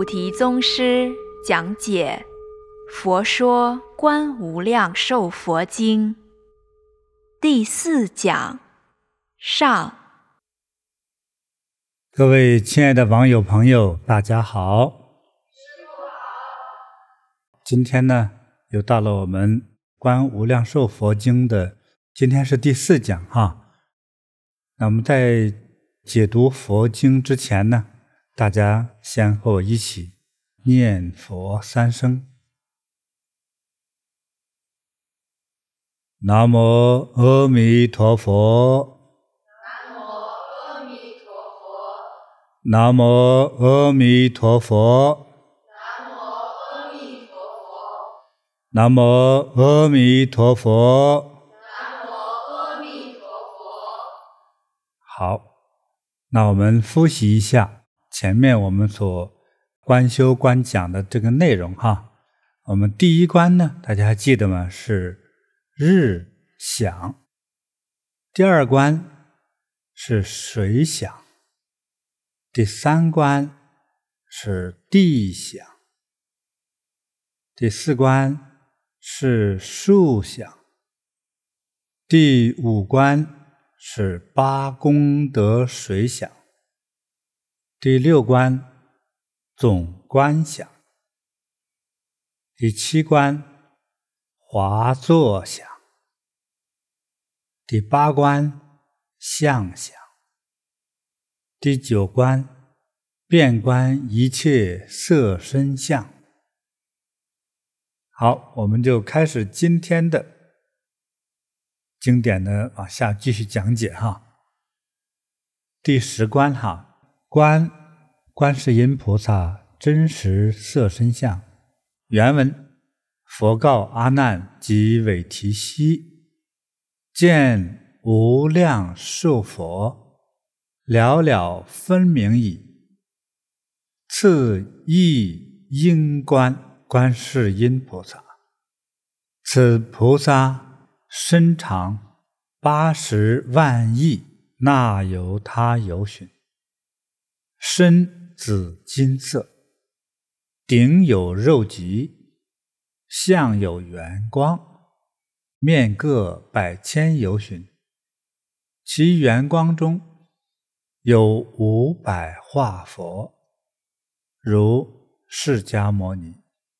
提宗师讲解《佛说观无量寿佛经》第4讲上。 各位亲爱的网友朋友，大家好。今天呢，又到了我们《观无量寿佛经》的，今天是第4讲哈。那我们在解读佛经之前呢，大家先和我一起念佛3声。南无阿弥陀佛，南无阿弥陀佛，南无阿弥陀佛。好，那我们复习一下前面我们所观修观讲的这个内容哈。我们第一关呢，大家还记得吗？是日想。第二关是水想。第3关是地想。第4关是树想。第5关是8功德水想。第6关总观想。第7关华座想。第8关相想。第9关遍观一切色身相。好，我们就开始今天的经典的往下继续讲解哈。第10关哈，观观世音菩萨真实色身相。原文：佛告阿难及韦提希：见无量寿佛，了了分明矣。次亦应观观世音菩萨。此菩萨身长80万亿那由他由旬，身紫金色，顶有肉髻，相有圆光，面各100千由旬。其圆光中有500化佛，如释迦牟尼。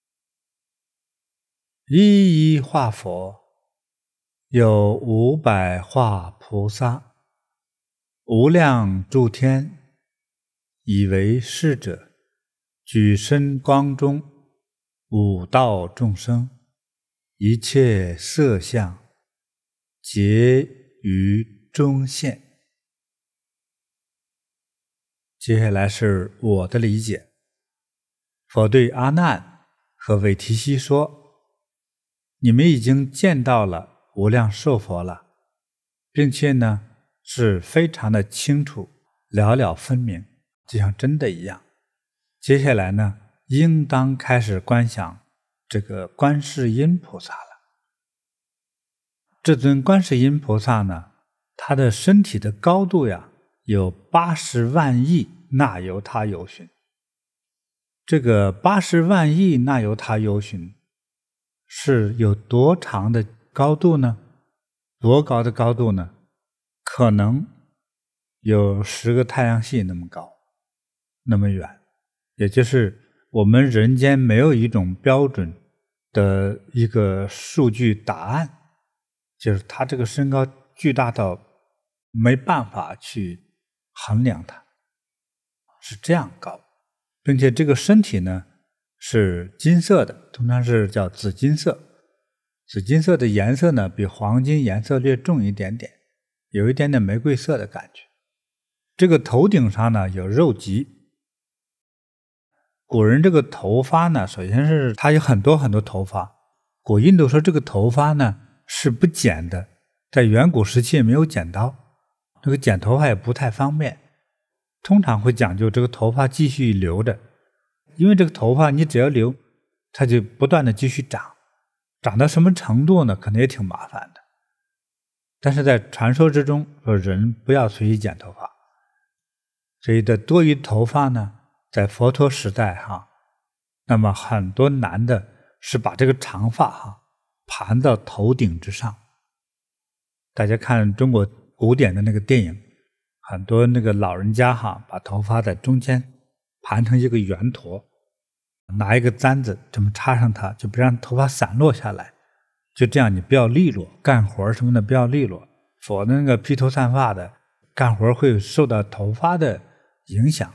一一化佛有500化菩萨，无量诸天以为是者，举身光中5道众生，一切色相皆于中现。接下来是我的理解。佛对阿难和韦提希说，你们已经见到了无量寿佛了，并且呢是非常的清楚，了了分明，就像真的一样。接下来呢，应当开始观想这个观世音菩萨了。这尊观世音菩萨呢，他的身体的高度呀，有80万亿那由他由旬。这个80万亿那由他由旬是有多长的高度呢？多高的高度呢？可能有10个太阳系那么高，那么远。也就是我们人间没有一种标准的一个数据答案，就是他这个身高巨大到没办法去衡量它，是这样高。并且这个身体呢是金色的，通常是叫紫金色。紫金色的颜色呢比黄金颜色略重一点点，有一点点玫瑰色的感觉。这个头顶上呢有肉髻。古人这个头发呢，首先是他有很多很多头发。古印度说这个头发呢是不剪的，在远古时期也没有剪刀，这个剪头发也不太方便，通常会讲究这个头发继续留着。因为这个头发你只要留，它就不断的继续长，长到什么程度呢？可能也挺麻烦的。但是在传说之中说人不要随意剪头发，所以的多余头发呢，在佛陀时代那么很多男的是把这个长发盘到头顶之上。大家看中国古典的那个电影，很多那个老人家把头发在中间盘成一个圆坨，拿一个簪子这么插上它，就不让头发散落下来，就这样你不要利落，干活什么的不要利落，否则那个披头散发的干活会受到头发的影响。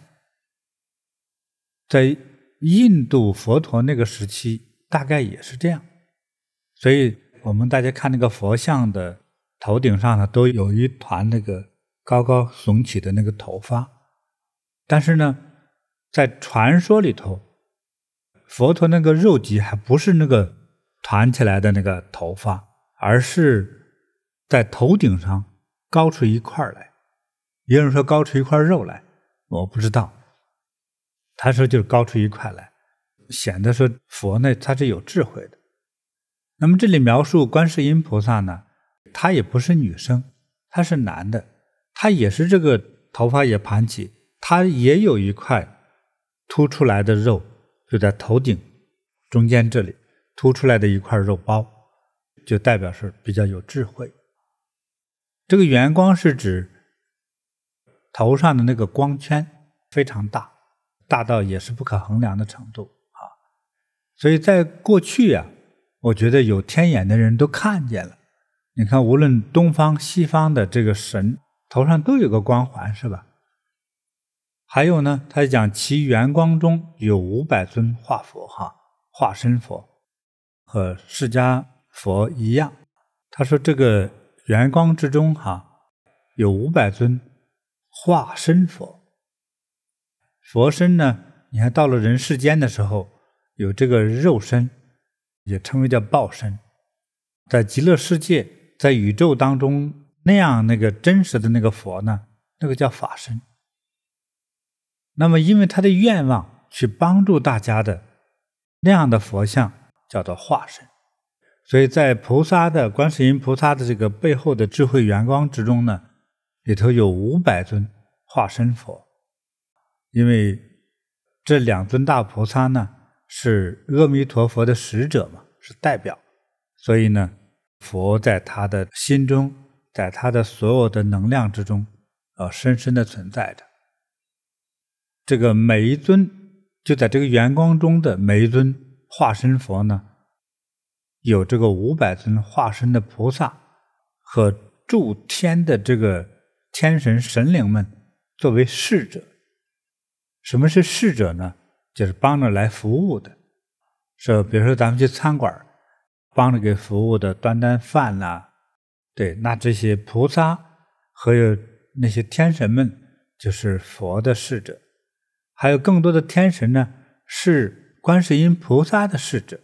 在印度佛陀那个时期大概也是这样，所以我们大家看那个佛像的头顶上呢都有一团那个高高耸起的那个头发。但是呢在传说里头，佛陀那个肉髻还不是那个团起来的那个头发，而是在头顶上高出一块来。也有人说高出一块肉来，我不知道，他说就是高出一块来，显得说佛呢他是有智慧的。那么这里描述观世音菩萨呢，他也不是女生，他是男的，他也是这个头发也盘起，他也有一块凸出来的肉，就在头顶中间这里凸出来的一块肉包，就代表是比较有智慧。这个圆光是指头上的那个光圈非常大，大到也是不可衡量的程度所以在过去我觉得有天眼的人都看见了。你看无论东方西方的这个神头上都有个光环，是吧？还有呢，他讲其圆光中有500尊化佛化身佛，和释迦佛一样。他说这个圆光之中有500尊化身佛。佛身呢，你看到了人世间的时候有这个肉身，也称为叫报身。在极乐世界，在宇宙当中那样那个真实的那个佛呢，那个叫法身。那么因为他的愿望去帮助大家的那样的佛像叫做化身。所以在菩萨的观世音菩萨的这个背后的智慧圆光之中呢，里头有500尊化身佛。因为这2尊大菩萨呢是阿弥陀佛的使者嘛，是代表，所以呢佛在他的心中，在他的所有的能量之中深深的存在着。这个每一尊就在这个圆光中的每一尊化身佛呢，有这个500尊化身的菩萨和诸天的这个天神神灵们作为侍者。什么是侍者呢？就是帮着来服务的。是比如说咱们去餐馆帮着给服务的端端饭对，那这些菩萨和那些天神们就是佛的侍者。还有更多的天神呢是观世音菩萨的侍者。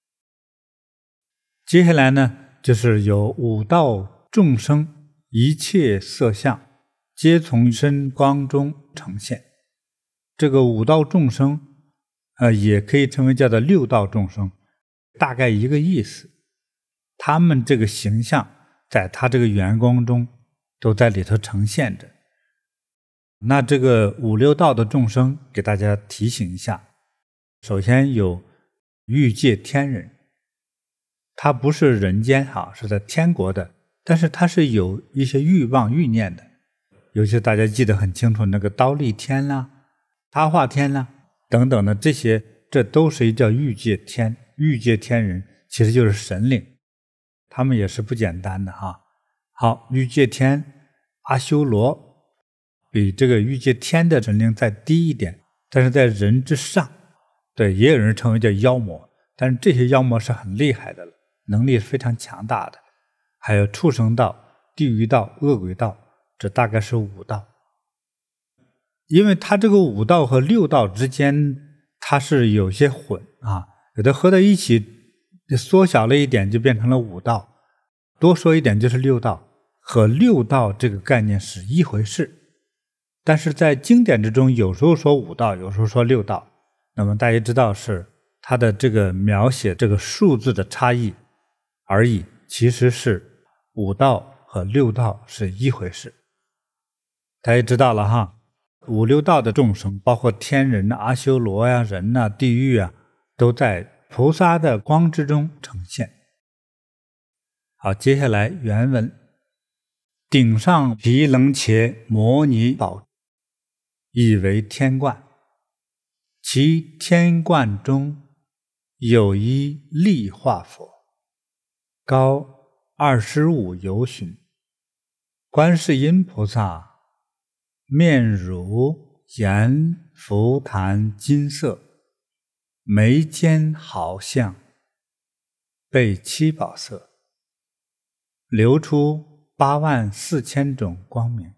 接下来呢就是有5道众生，一切色相皆从身光中呈现。这个5道众生也可以称为叫做6道众生，大概一个意思。他们这个形象在他这个圆光中都在里头呈现着。那这个5、6道的众生给大家提醒一下，首先有欲界天人，他不是人间是在天国的，但是他是有一些欲望欲念的。尤其大家记得很清楚，那个忉利天他化天等等的这些，这都是叫欲界天。欲界天人其实就是神灵，他们也是不简单的好，欲界天阿修罗比这个欲界天的神灵再低一点，但是在人之上。对，也有人称为叫妖魔，但是这些妖魔是很厉害的了，能力是非常强大的。还有畜生道、地狱道、恶鬼道，这大概是5道。因为它这个5道和6道之间它是有些混有的合在一起缩小了一点就变成了5道，多说一点就是6道，和6道这个概念是一回事。但是在经典之中有时候说5道，有时候说6道，那么大家知道是它的这个描写这个数字的差异而已，其实是5道和6道是一回事。大家知道了5、6道的众生，包括天人阿修罗人地狱都在菩萨的光之中呈现。好，接下来原文：顶上毗棱伽摩尼宝，以为天冠，其天冠中有一力化佛，高25由旬。观世音菩萨面如阎浮檀金色，眉间毫像，背七宝色，流出84000种光明，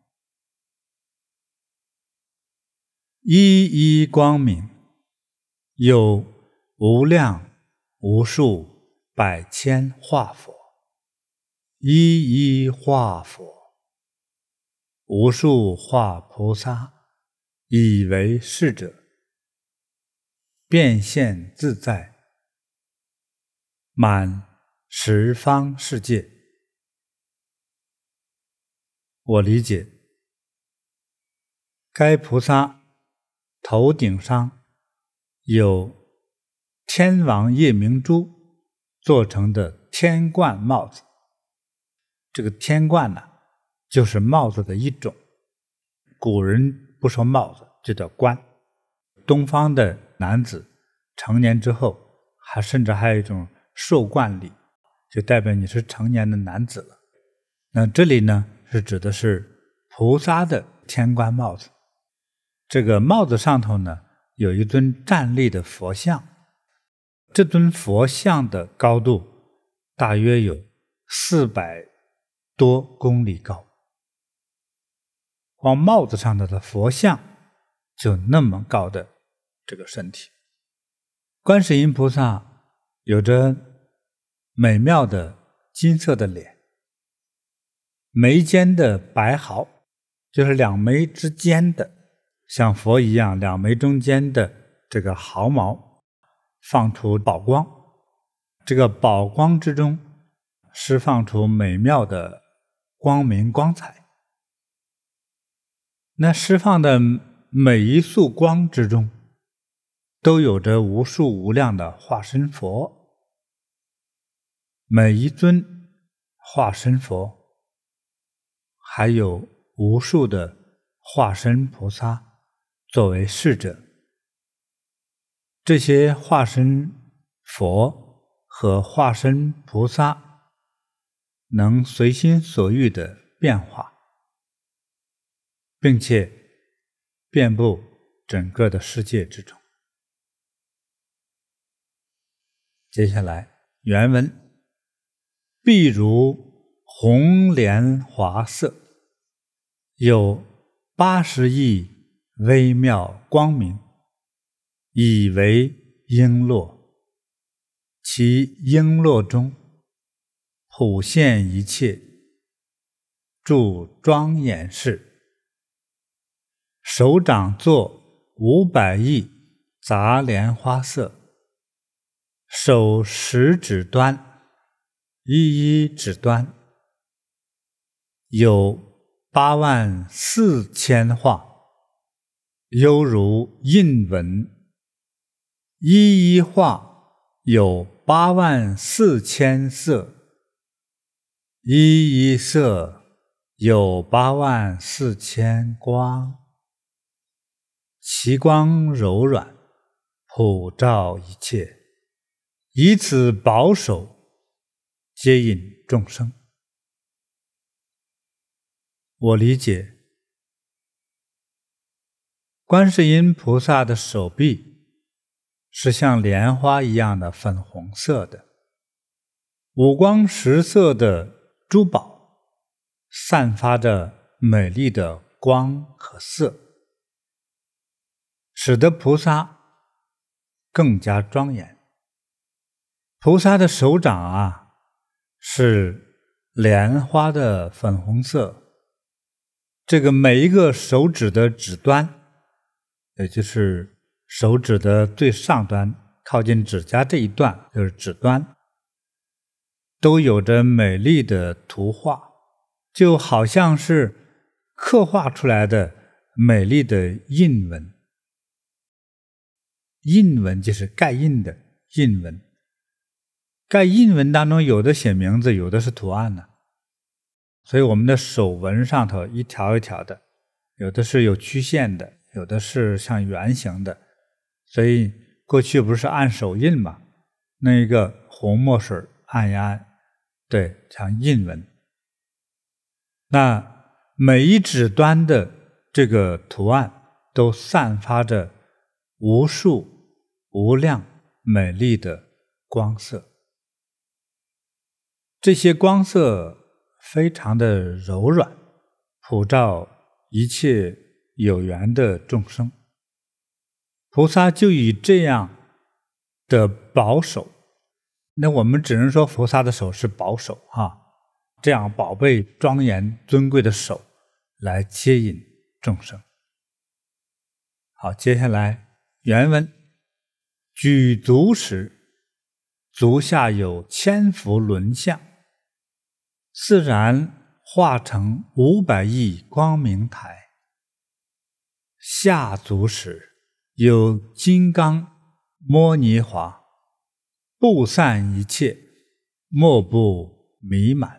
一一光明，有无量无数百千化佛，一一化佛，无数化菩萨，以为是者，变现自在，满十方世界。我理解，该菩萨头顶上有天王夜明珠做成的天冠帽子。这个天冠呢，就是帽子的一种。古人不说帽子，就叫冠。东方的男子成年之后，甚至还有一种授冠礼，就代表你是成年的男子了。那这里呢，是指的是菩萨的天冠帽子。这个帽子上头呢，有一尊站立的佛像。这尊佛像的高度大约有400多公里高。光帽子上的佛像就那么高的这个身体。观世音菩萨有着美妙的金色的脸，眉间的白毫，就是两眉之间的，像佛一样，两眉中间的这个毫毛放出宝光，这个宝光之中释放出美妙的光明光彩。那释放的每一束光之中，都有着无数无量的化身佛，每一尊化身佛还有无数的化身菩萨作为侍者。这些化身佛和化身菩萨能随心所欲的变化，并且遍布整个的世界之中。接下来原文：譬如红莲华色，有80亿微妙光明，以为璎珞，其璎珞中普现一切，著庄严事，手掌作500亿杂莲花色，手10指端，一一指端有84000画，犹如印文，一一画有84000色，一一色有84000光，其光柔软，普照一切，以此宝手接引众生。我理解，观世音菩萨的手臂是像莲花一样的粉红色的，五光十色的珠宝散发着美丽的光和色，使得菩萨更加庄严。菩萨的手掌是莲花的粉红色，这个每一个手指的指端，也就是手指的最上端靠近指甲这一段，就是指端，都有着美丽的图画，就好像是刻画出来的美丽的印文。印文就是盖印的印文。盖印文当中有的写名字，有的是图案呢。所以我们的手纹上头一条一条的，有的是有曲线的，有的是像圆形的。所以过去不是按手印嘛，那一个红墨水按一按，对，像印文。那每一指端的这个图案都散发着无数无量美丽的光色，这些光色非常的柔软，普照一切有缘的众生。菩萨就以这样的宝手，那我们只能说菩萨的手是宝手这样宝贝庄严尊贵的手来接引众生。好，接下来原文：举足时，足下有千佛轮相，自然化成500亿光明台。下足时，有金刚摩尼华，布散一切，莫不弥满。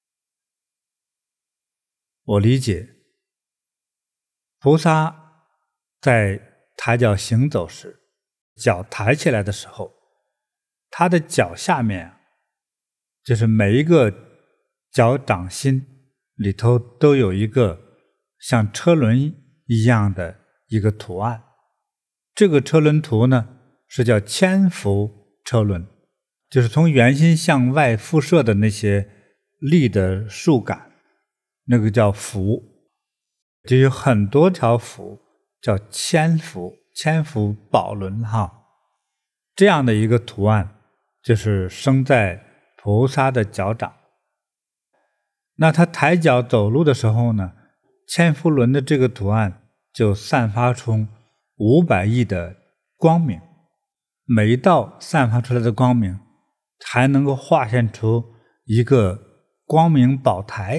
我理解，菩萨在抬脚行走时，脚抬起来的时候，他的脚下面就是每一个脚掌心里头都有一个像车轮一样的一个图案。这个车轮图呢，是叫千伏车轮，就是从圆心向外辐射的那些力的束感，那个叫伏，就有很多条伏，叫千伏，千伏宝轮这样的一个图案就是生在菩萨的脚掌。那他抬脚走路的时候呢，千伏轮的这个图案就散发出500亿的光明，每一道散发出来的光明还能够化现出一个光明宝台。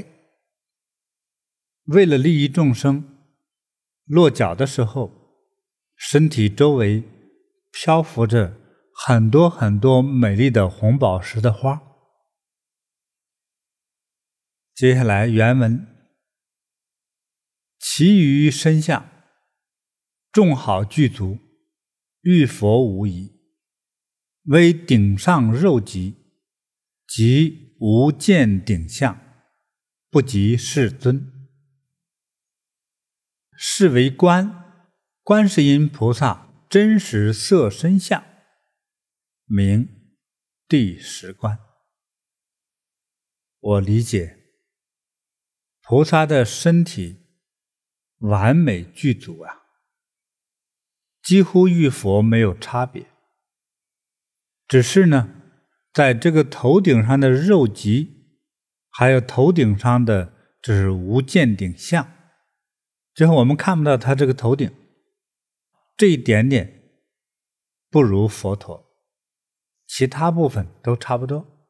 为了利益众生，落脚的时候，身体周围漂浮着很多很多美丽的红宝石的花。接下来原文：其余身相，众好具足，遇佛无疑，为顶上肉髻，即无见顶相，不及世尊。是为观世音菩萨真实色身相，名第10观。我理解，菩萨的身体完美具足几乎与佛没有差别，只是呢，在这个头顶上的肉髻，还有头顶上的这是无见顶相，最后我们看不到他这个头顶，这一点点不如佛陀，其他部分都差不多。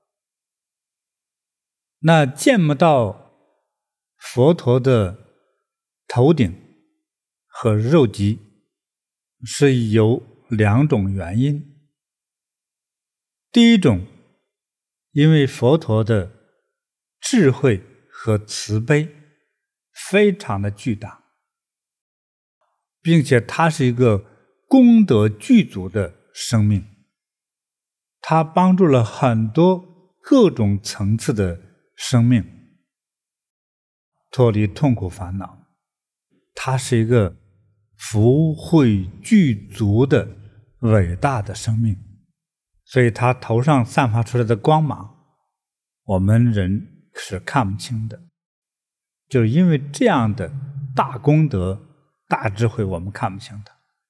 那见不到佛陀的头顶和肉髻，是有2种原因。第一种，因为佛陀的智慧和慈悲非常的巨大，并且他是一个功德具足的生命，他帮助了很多各种层次的生命脱离痛苦烦恼，他是一个福慧具足的伟大的生命，所以他头上散发出来的光芒，我们人是看不清的，就是因为这样的大功德、大智慧，我们看不清它。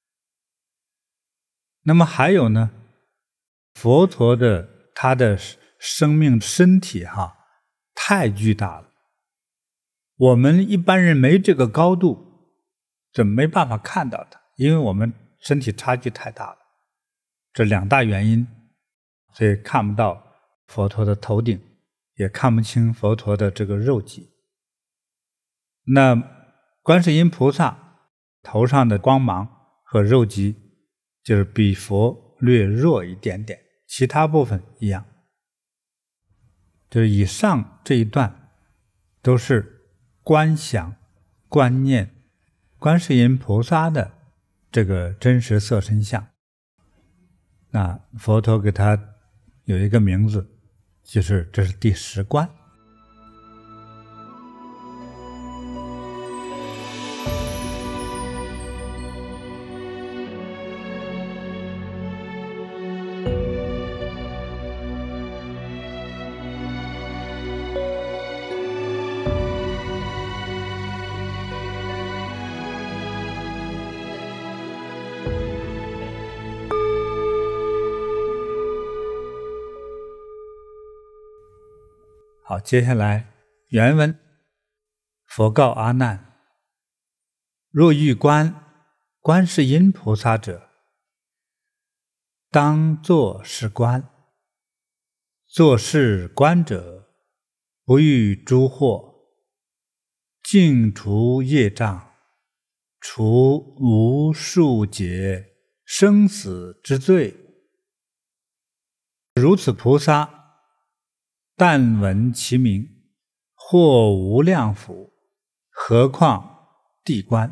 那么还有呢，佛陀的他的生命身体太巨大了，我们一般人没这个高度，就没办法看到它，因为我们身体差距太大了。这2大原因，所以看不到佛陀的头顶，也看不清佛陀的这个肉髻。那观世音菩萨头上的光芒和肉髻就是比佛略弱一点点。 其他部分一样。就是以上这一段都是观想、观念观世音菩萨的这个真实色身相。那佛陀给他有一个名字，就是这是第10观。好，接下来原文，佛告阿难：若欲观观世音菩萨者，当作是观。作是观者，不遇诸惑，净除业障，除无数劫生死之罪。如此菩萨，但闻其名，获无量福，何况地观？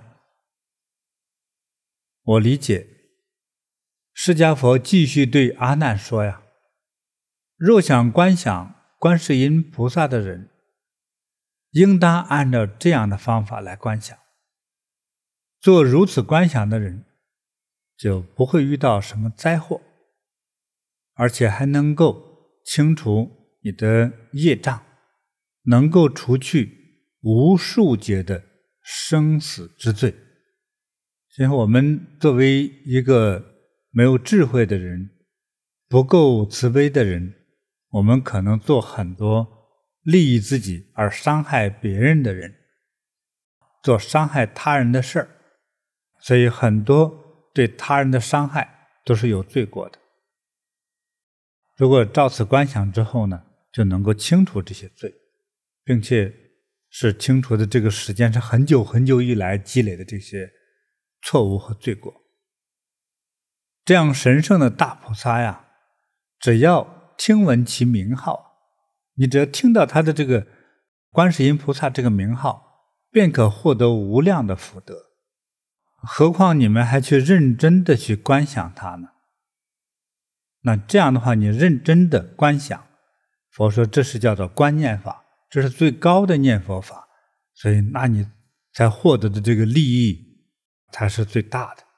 我理解，释迦佛继续对阿难说呀，若想观想观世音菩萨的人，应当按照这样的方法来观想。做如此观想的人，就不会遇到什么灾祸，而且还能够清除你的业障，能够除去无数劫的生死之罪。所以我们作为一个没有智慧的人，不够慈悲的人，我们可能做很多利益自己而伤害别人的人，做伤害他人的事儿，所以很多对他人的伤害都是有罪过的。如果照此观想之后呢，就能够清除这些罪，并且是清除的这个时间是很久很久以来积累的这些错误和罪过。这样神圣的大菩萨呀，只要听闻其名号，你只要听到他的这个观世音菩萨这个名号，便可获得无量的福德。何况你们还去认真的去观想他呢？那这样的话，你认真的观想，佛说这是叫做观念法，这是最高的念佛法，所以那你才获得的这个利益才是最大的。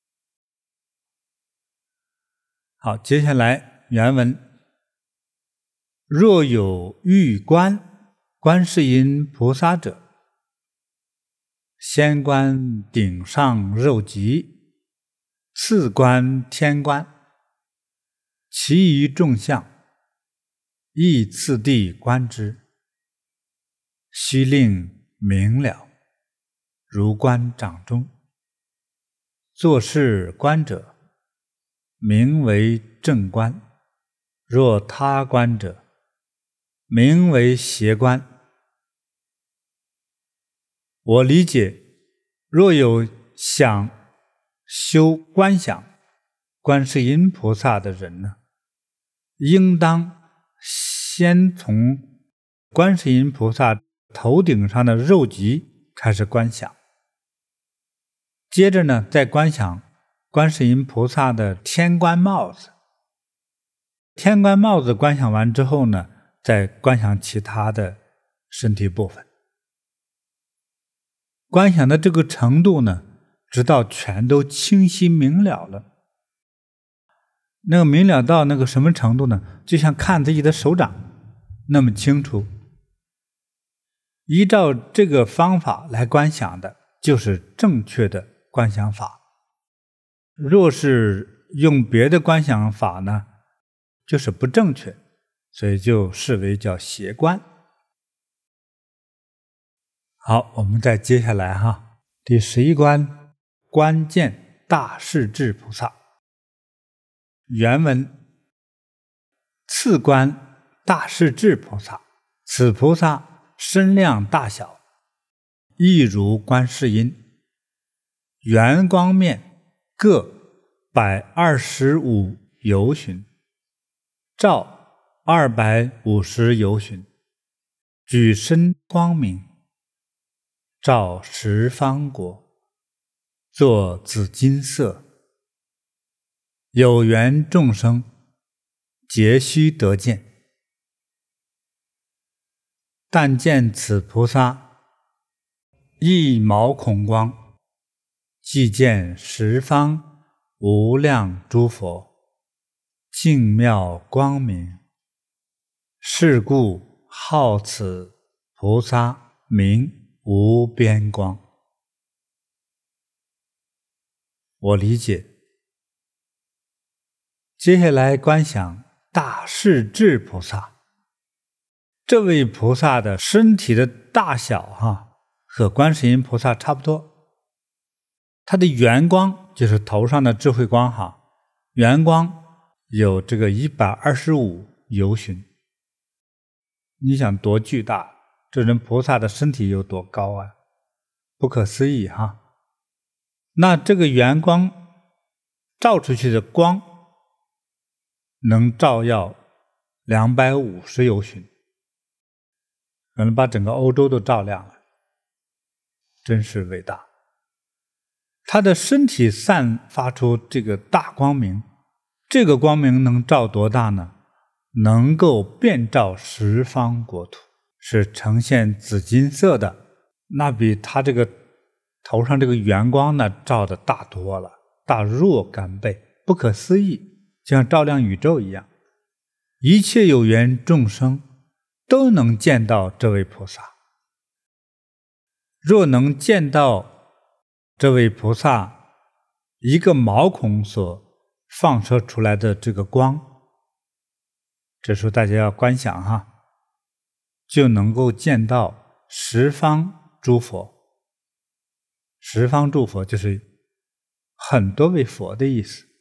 好，接下来原文：若有欲观观世音菩萨者，先观顶上肉极，次观天观，其余众相亦次第观之，须令明了，如观掌中。作是观者，名为正观；若他观者，名为邪观。我理解，若有想修观想观世音菩萨的人呢，应当先从观世音菩萨头顶上的肉髻开始观想，接着呢，再观想观世音菩萨的天冠帽子。天冠帽子观想完之后呢，再观想其他的身体部分。观想的这个程度呢，直到全都清晰明了了。那个明了到那个什么程度呢？就像看自己的手掌那么清楚。依照这个方法来观想的，就是正确的观想法。若是用别的观想法呢，就是不正确，所以就视为叫邪观。好，我们再接下来第11观，观见大势至菩萨。原文：次观大势至菩萨，此菩萨身量大小，亦如观世音，圆光面各125由旬， 照250由旬，举身光明，照十方国，作紫金色。有缘众生，皆须得见。但见此菩萨，一毛孔光，即见十方无量诸佛，净妙光明。是故号此菩萨名无边光。我理解。接下来观想大势至菩萨。这位菩萨的身体的大小和观世音菩萨差不多。他的圆光就是头上的智慧光圆光有这个125由旬。你想多巨大，这人菩萨的身体有多高啊，不可思议那这个圆光照出去的光能照耀250由旬，可能把整个欧洲都照亮了，真是伟大。他的身体散发出这个大光明，这个光明能照多大呢？能够遍照十方国土，是呈现紫金色的，那比他这个头上这个圆光呢照的大多了，大若干倍，不可思议，就像照亮宇宙一样。一切有缘众生都能见到这位菩萨。若能见到这位菩萨一个毛孔所放射出来的这个光，这时候大家要观想就能够见到十方诸佛。十方诸佛就是很多位佛的意思。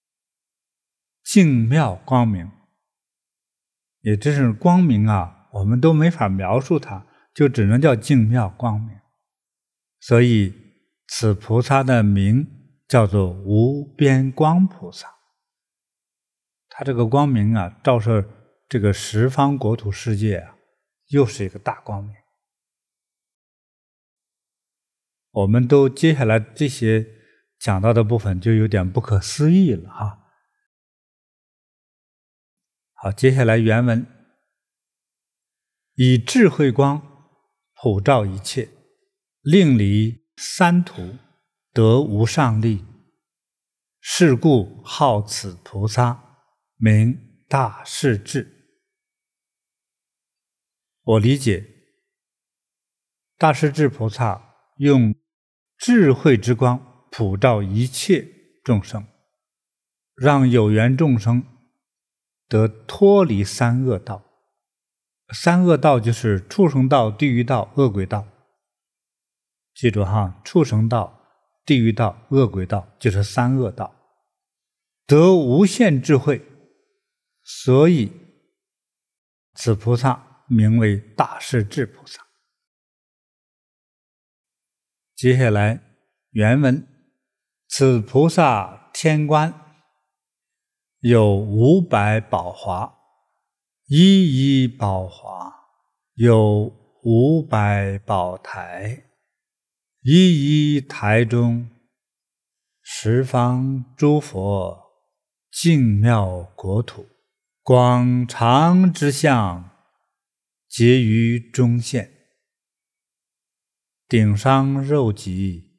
净妙光明，也就是光明我们都没法描述它，就只能叫净妙光明。所以此菩萨的名叫做无边光菩萨。他这个光明照射这个十方国土世界又是一个大光明。我们都接下来这些讲到的部分就有点不可思议了好，接下来原文：以智慧光普照一切，令离三途，得无上利。是故号此菩萨名大势至。我理解，大势至菩萨用智慧之光普照一切众生，让有缘众生得脱离三恶道。三恶道就是畜生道、地狱道、恶鬼道。记住畜生道、地狱道、恶鬼道就是三恶道。得无限智慧，所以此菩萨名为大势至菩萨。接下来原文：此菩萨天冠有500宝华，一一宝华有500宝台，一一台中十方诸佛净妙国土，广长之相结于中现。顶上肉髻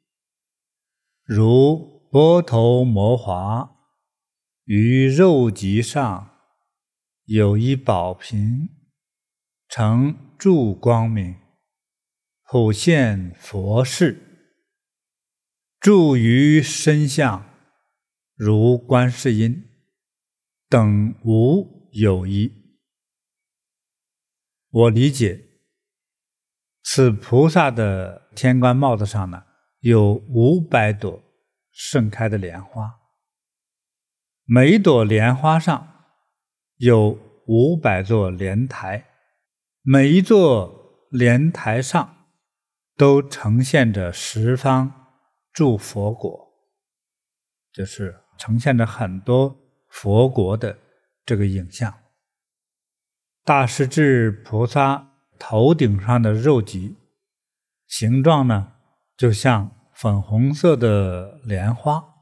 如波头摩华，于肉髻上有一宝瓶，呈柱光明，普现佛事，住于身相，如观世音，等无有一。我理解，此菩萨的天冠帽子上呢，有500朵盛开的莲花，每一朵莲花上有500座莲台，每一座莲台上都呈现着十方诸佛国，就是呈现着很多佛国的这个影像。 大势至菩萨头顶上的肉髻，形状呢就像粉红色的莲花，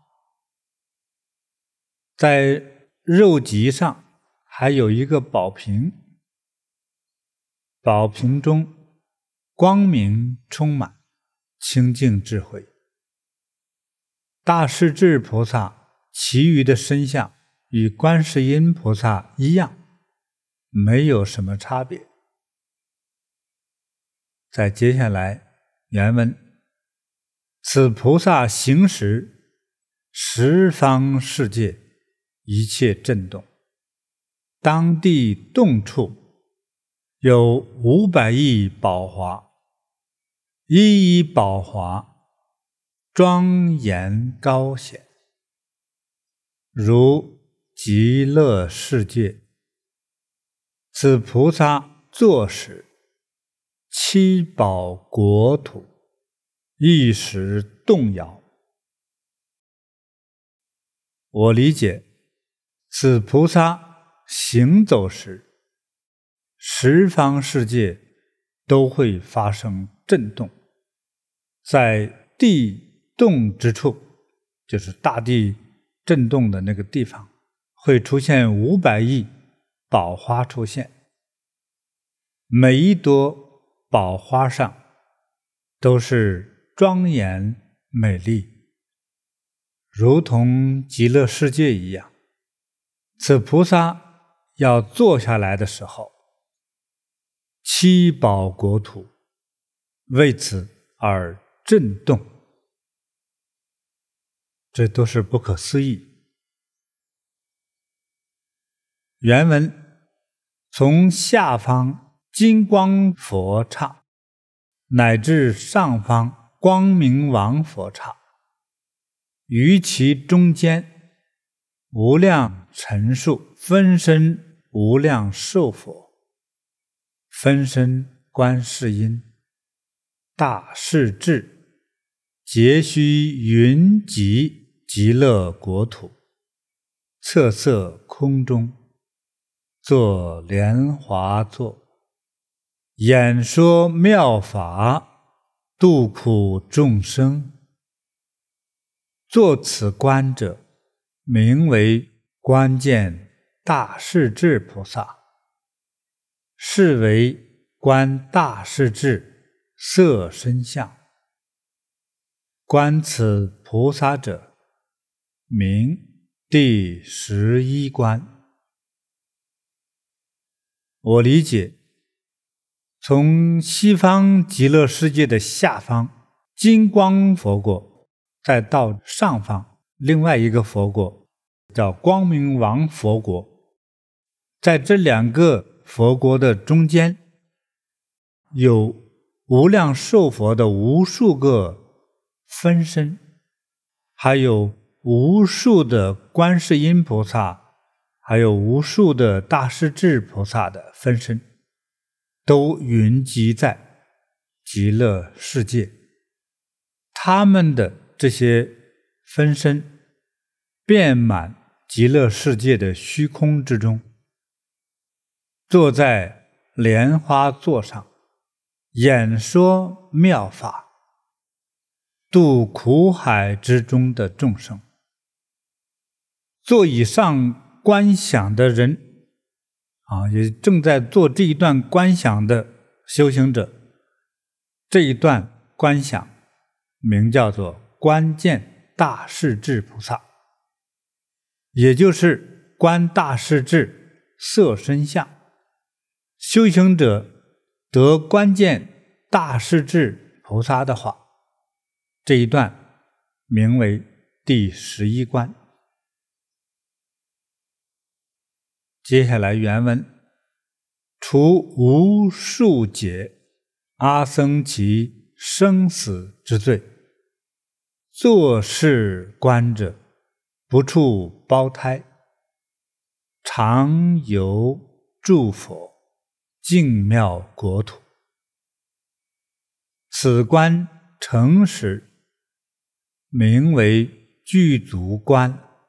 在肉髻上还有一个宝瓶，宝瓶中光明充满，清净智慧。大势至菩萨其余的身相与观世音菩萨一样，没有什么差别。再接下来原文：此菩萨行时，十方世界一切震动，当地动处有500亿宝华，一一宝华庄严高显，如极乐世界。此菩萨坐时，七宝国土一时动摇。我理解，此菩萨行走时，十方世界都会发生震动，在地动之处，就是大地震动的那个地方，会出现500亿宝花出现，每一朵宝花上都是庄严美丽，如同极乐世界一样。此菩萨要坐下来的时候，七宝国土为此而震动，这都是不可思议。原文：从下方金光佛刹乃至上方光明王佛刹，于其中间无量陈数分身无量寿佛，分身观世音、大势至、皆须云集极乐国土，侧色空中，作莲华座，演说妙法，度苦众生。作此观者，名为观见大势至菩萨，是为观大势至色身相。观此菩萨者，名第11观。我理解，从西方极乐世界的下方金光佛国，再到上方另外一个佛国叫光明王佛国，在这2个佛国的中间，有无量寿佛的无数个分身，还有无数的观世音菩萨，还有无数的大势至菩萨的分身，都云集在极乐世界。他们的这些分身遍满极乐世界的虚空之中，坐在莲花座上，演说妙法，度苦海之中的众生。做以上观想的人也正在做这一段观想的修行者，这一段观想名叫做观见大势至菩萨，也就是观大势至色身相。修行者得观见大势至菩萨的话，这一段名为第11观。接下来原文：除无数劫阿僧祇生死之罪，作是观者，不触胞胎，常游诸佛净妙国土。此观成时，名为具足观观世音及大势至。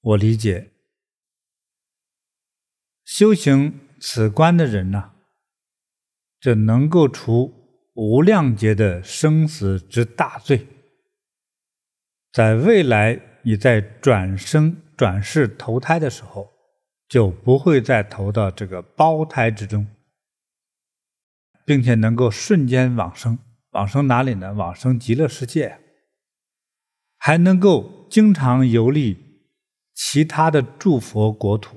我理解，修行此观的人呢，就能够除无量劫的生死之大罪，在未来你在转生转世投胎的时候，就不会再投到这个胞胎之中，并且能够瞬间往生。往生哪里呢？往生极乐世界，还能够经常游历其他的诸佛国土。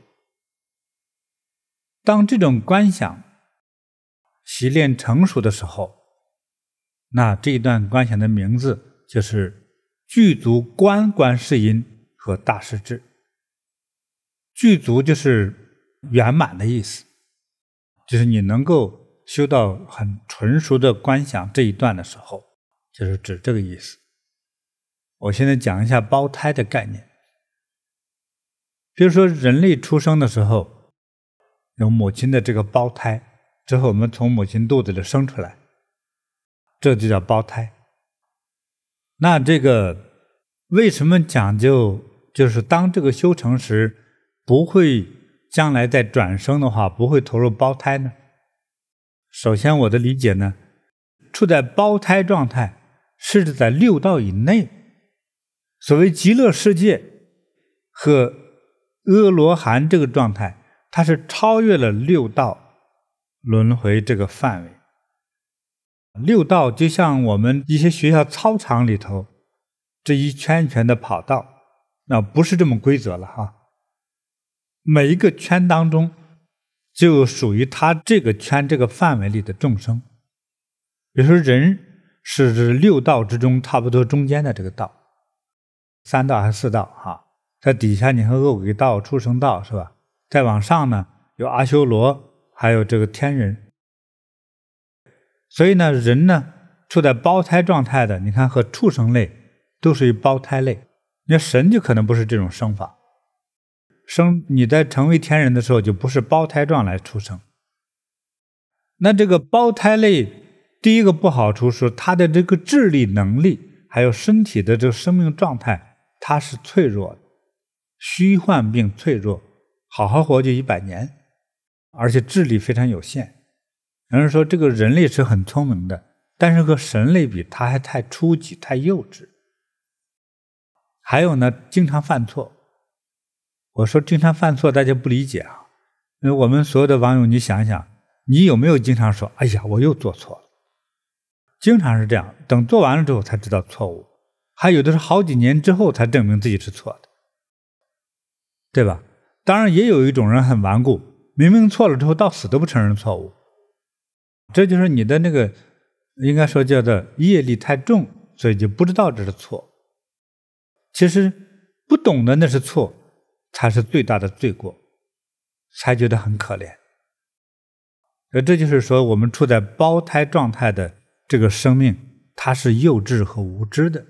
当这种观想习练成熟的时候，那这一段观想的名字就是具足观观世音和大势至。具足就是圆满的意思，就是你能够修到很纯熟的观想这一段的时候，就是指这个意思。我现在讲一下胞胎的概念。比如说人类出生的时候，有母亲的这个胞胎，之后我们从母亲肚子里生出来，这就叫胞胎。那这个为什么讲究就是当这个修成时不会将来再转生的话不会投入胞胎呢？首先我的理解呢，处在胞胎状态是指在六道以内。所谓极乐世界和阿罗汉这个状态，它是超越了六道轮回这个范围。六道就像我们一些学校操场里头这一圈一圈的跑道，那不是这么规则了哈。每一个圈当中就属于它这个圈这个范围里的众生。比如说人是指六道之中差不多中间的这个道，三道还是四道哈？在底下你看恶鬼道、畜生道是吧？再往上呢有阿修罗，还有这个天人。所以呢人呢处在胞胎状态的，你看和畜生类都属于胞胎类。你看神就可能不是这种生法，你在成为天人的时候就不是胞胎状来出生。那这个胞胎类第一个不好处是它的这个智力能力还有身体的这个生命状态它是脆弱的，虚幻并脆弱，好好活就100年，而且智力非常有限。有人说这个人类是很聪明的，但是和神类比它还太初级太幼稚。还有呢经常犯错。我说经常犯错大家不理解啊，因为我们所有的网友你想想，你有没有经常说哎呀我又做错了？经常是这样，等做完了之后才知道错误，还有的是好几年之后才证明自己是错的，对吧？当然也有一种人很顽固，明明错了之后到死都不承认错误，这就是你的那个应该说叫做业力太重，所以就不知道这是错。其实不懂的那是错才是最大的罪过，才觉得很可怜。这就是说我们处在胞胎状态的这个生命它是幼稚和无知的，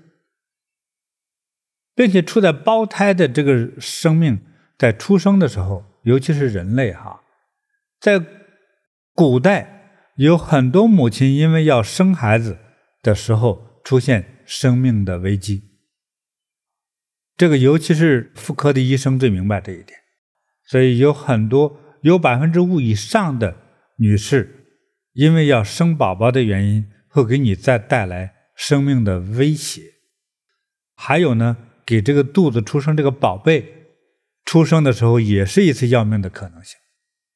并且处在胞胎的这个生命在出生的时候，尤其是人类哈，在古代有很多母亲因为要生孩子的时候出现生命的危机，这个尤其是妇科的医生最明白这一点。所以有很多有5%以上的女士因为要生宝宝的原因会给你再带来生命的威胁。还有呢，给这个肚子出生这个宝贝出生的时候也是一次要命的可能性。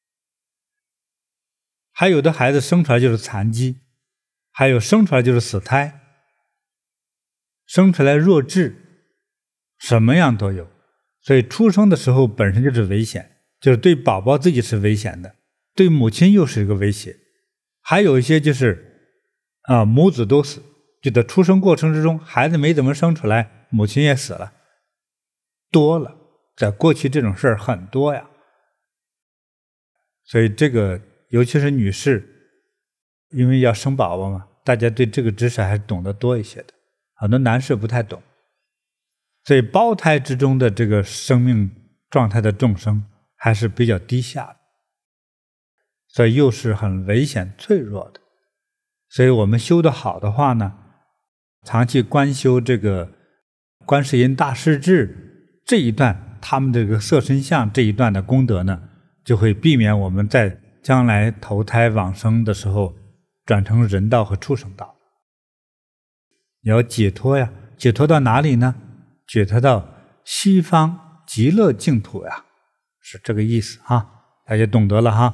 还有的孩子生出来就是残疾，还有生出来就是死胎，生出来弱智，什么样都有。所以出生的时候本身就是危险，就是对宝宝自己是危险的，对母亲又是一个威胁。还有一些就是母子都死，就在出生过程之中孩子没怎么生出来，母亲也死了，多了，在过去这种事儿很多呀。所以这个尤其是女士因为要生宝宝嘛，大家对这个知识还是懂得多一些的，很多男士不太懂。所以胞胎之中的这个生命状态的众生还是比较低下的，所以又是很危险脆弱的。所以我们修得好的话呢，长期观修这个观世音大势至这一段他们这个色身相这一段的功德呢，就会避免我们在将来投胎往生的时候转成人道和畜生道。你要解脱呀，解脱到哪里呢？解脱到西方极乐净土呀，是这个意思哈，大家懂得了哈。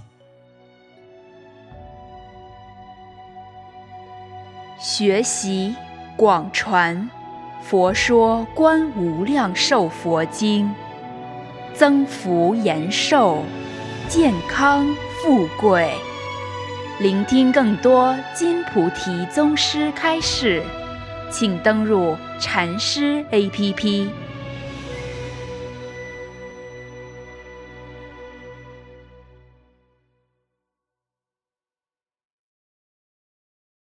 学习广传佛说观无量寿佛经，增福延寿，健康富贵。聆听更多金菩提宗师开示，请登入禅师 APP。